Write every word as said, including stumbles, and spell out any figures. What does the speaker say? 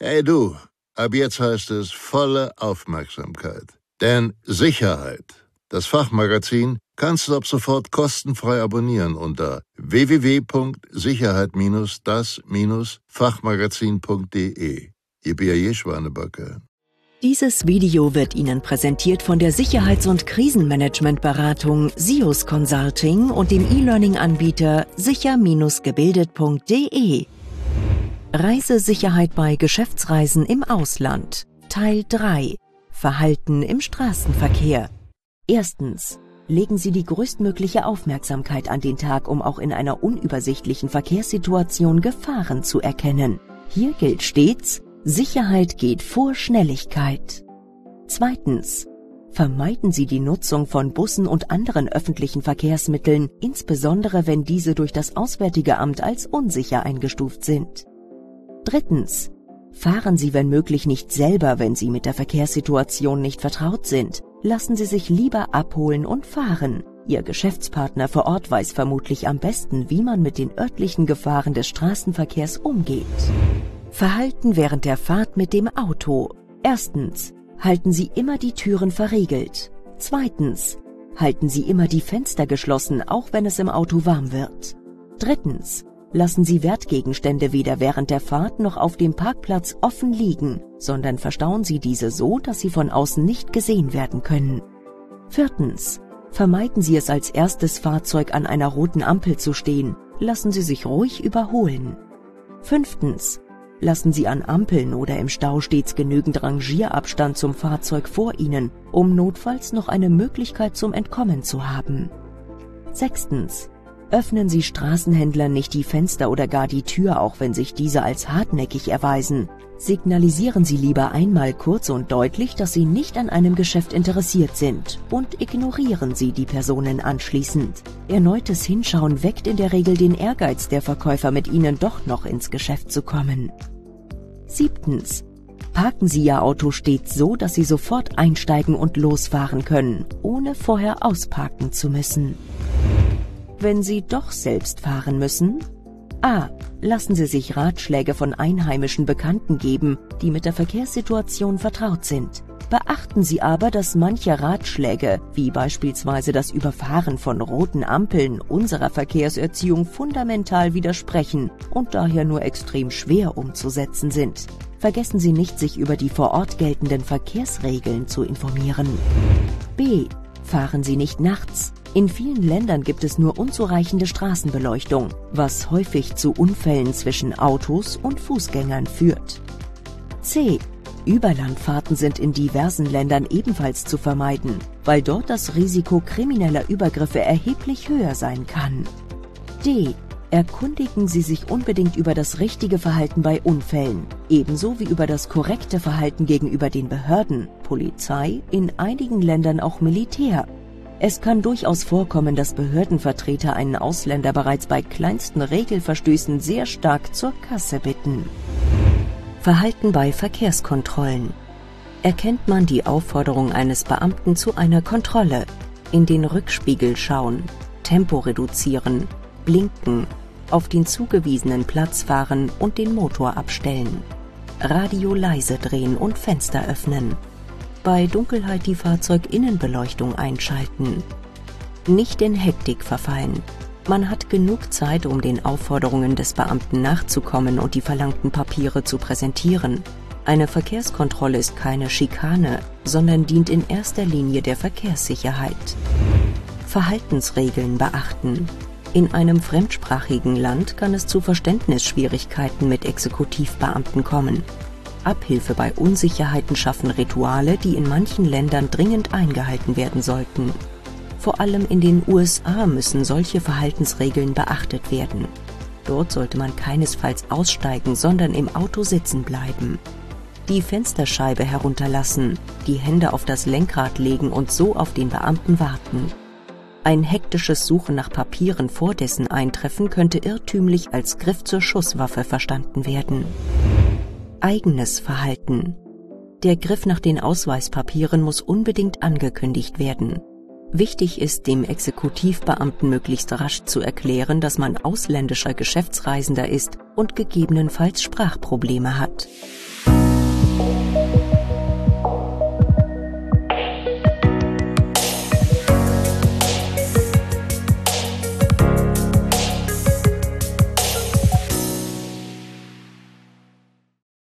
Hey du, ab jetzt heißt es volle Aufmerksamkeit. Denn Sicherheit, das Fachmagazin, kannst du ab sofort kostenfrei abonnieren unter w w w punkt sicherheit das Fachmagazin punkt de. Ihr Bier Schwanebacke. Dieses Video wird Ihnen präsentiert von der Sicherheits- und Krisenmanagementberatung SIOS Consulting und dem E-Learning-Anbieter sicher gebildet punkt de. Reisesicherheit bei Geschäftsreisen im Ausland. Teil drei. Verhalten im Straßenverkehr. Erstens. Legen Sie die größtmögliche Aufmerksamkeit an den Tag, um auch in einer unübersichtlichen Verkehrssituation Gefahren zu erkennen. Hier gilt stets: Sicherheit geht vor Schnelligkeit. Zweitens. Vermeiden Sie die Nutzung von Bussen und anderen öffentlichen Verkehrsmitteln, insbesondere wenn diese durch das Auswärtige Amt als unsicher eingestuft sind. Drittens. Fahren Sie wenn möglich nicht selber, wenn Sie mit der Verkehrssituation nicht vertraut sind. Lassen Sie sich lieber abholen und fahren. Ihr Geschäftspartner vor Ort weiß vermutlich am besten, wie man mit den örtlichen Gefahren des Straßenverkehrs umgeht. Verhalten während der Fahrt mit dem Auto. Erstens. Halten Sie immer die Türen verriegelt. Zweitens. Halten Sie immer die Fenster geschlossen, auch wenn es im Auto warm wird. Drittens. Lassen Sie Wertgegenstände weder während der Fahrt noch auf dem Parkplatz offen liegen, sondern verstauen Sie diese so, dass sie von außen nicht gesehen werden können. Viertens. Vermeiden Sie es als erstes Fahrzeug an einer roten Ampel zu stehen. Lassen Sie sich ruhig überholen. Fünftens. Lassen Sie an Ampeln oder im Stau stets genügend Rangierabstand zum Fahrzeug vor Ihnen, um notfalls noch eine Möglichkeit zum Entkommen zu haben. Sechstens. Öffnen Sie Straßenhändlern nicht die Fenster oder gar die Tür, auch wenn sich diese als hartnäckig erweisen. Signalisieren Sie lieber einmal kurz und deutlich, dass Sie nicht an einem Geschäft interessiert sind, und ignorieren Sie die Personen anschließend. Erneutes Hinschauen weckt in der Regel den Ehrgeiz der Verkäufer, mit Ihnen doch noch ins Geschäft zu kommen. Siebtens. Parken Sie Ihr Auto stets so, dass Sie sofort einsteigen und losfahren können, ohne vorher ausparken zu müssen. Wenn Sie doch selbst fahren müssen? A. Lassen Sie sich Ratschläge von einheimischen Bekannten geben, die mit der Verkehrssituation vertraut sind. Beachten Sie aber, dass manche Ratschläge, wie beispielsweise das Überfahren von roten Ampeln, unserer Verkehrserziehung fundamental widersprechen und daher nur extrem schwer umzusetzen sind. Vergessen Sie nicht, sich über die vor Ort geltenden Verkehrsregeln zu informieren. B. Fahren Sie nicht nachts. In vielen Ländern gibt es nur unzureichende Straßenbeleuchtung, was häufig zu Unfällen zwischen Autos und Fußgängern führt. C. Überlandfahrten sind in diversen Ländern ebenfalls zu vermeiden, weil dort das Risiko krimineller Übergriffe erheblich höher sein kann. D. Erkundigen Sie sich unbedingt über das richtige Verhalten bei Unfällen, ebenso wie über das korrekte Verhalten gegenüber den Behörden, Polizei, in einigen Ländern auch Militär. Es kann durchaus vorkommen, dass Behördenvertreter einen Ausländer bereits bei kleinsten Regelverstößen sehr stark zur Kasse bitten. Verhalten bei Verkehrskontrollen. Erkennt man die Aufforderung eines Beamten zu einer Kontrolle: in den Rückspiegel schauen, Tempo reduzieren, blinken, auf den zugewiesenen Platz fahren und den Motor abstellen, Radio leise drehen und Fenster öffnen, bei Dunkelheit die Fahrzeuginnenbeleuchtung einschalten, nicht in Hektik verfallen. Man hat genug Zeit, um den Aufforderungen des Beamten nachzukommen und die verlangten Papiere zu präsentieren. Eine Verkehrskontrolle ist keine Schikane, sondern dient in erster Linie der Verkehrssicherheit. Verhaltensregeln beachten. In einem fremdsprachigen Land kann es zu Verständnisschwierigkeiten mit Exekutivbeamten kommen. Abhilfe bei Unsicherheiten schaffen Rituale, die in manchen Ländern dringend eingehalten werden sollten. Vor allem in den U S A müssen solche Verhaltensregeln beachtet werden. Dort sollte man keinesfalls aussteigen, sondern im Auto sitzen bleiben. Die Fensterscheibe herunterlassen, die Hände auf das Lenkrad legen und so auf den Beamten warten. Ein hektisches Suchen nach Papieren vor dessen Eintreffen könnte irrtümlich als Griff zur Schusswaffe verstanden werden. Eigenes Verhalten. Der Griff nach den Ausweispapieren muss unbedingt angekündigt werden. Wichtig ist, dem Exekutivbeamten möglichst rasch zu erklären, dass man ausländischer Geschäftsreisender ist und gegebenenfalls Sprachprobleme hat.